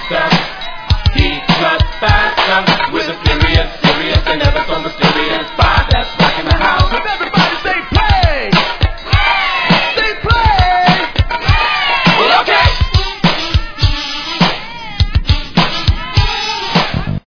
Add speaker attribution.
Speaker 1: faster. He cut faster with a furious, serious and ever so mysterious.